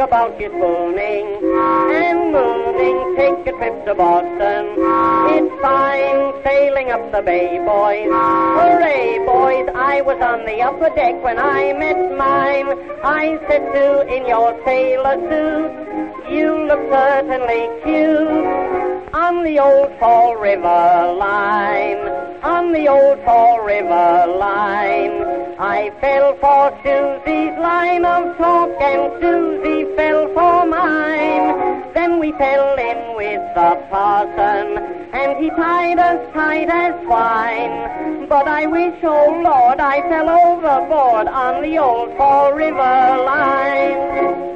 about your spooning and mooning. Take a trip to Boston. It's fine sailing up the bay, boys. Hooray, boys, I was on the upper deck when I met mine. I said to in your sailor suit, you look certainly cute. On the old Fall River line, on the old Fall River line, I fell for Susie's line of talk and Susie fell for mine. Then we fell in with the parson and he tied us tight as twine. But I wish, oh Lord, I fell overboard on the old Fall River line.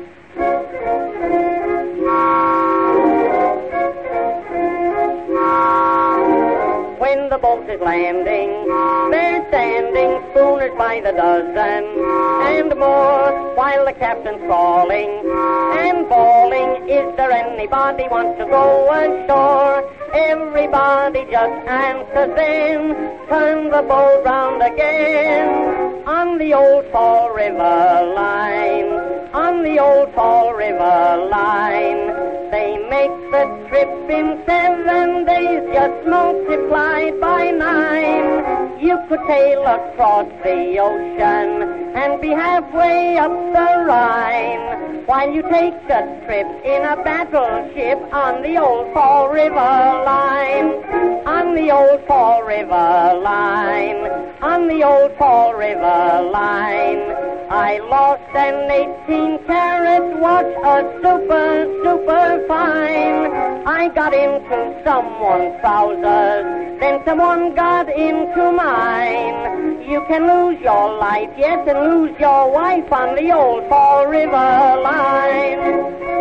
When the boat is landing, they're standing schooners by the dozen and more, while the captain's calling and bawling, is there anybody want to go ashore? Everybody just answers then, turn the boat round again. On the old Fall River line, on the old Fall River line, they make the trip in 7 days, just multiplied by 9. You could sail across the ocean and be halfway up the Rhine, while you take a trip in a battleship on the old Fall River line. On the old Fall River line, on the old Fall River line, I lost an 18-carat watch, a super fine. I got into someone's trousers, then someone got into mine. You can lose your life, yes, and lose your wife on the old Fall River line.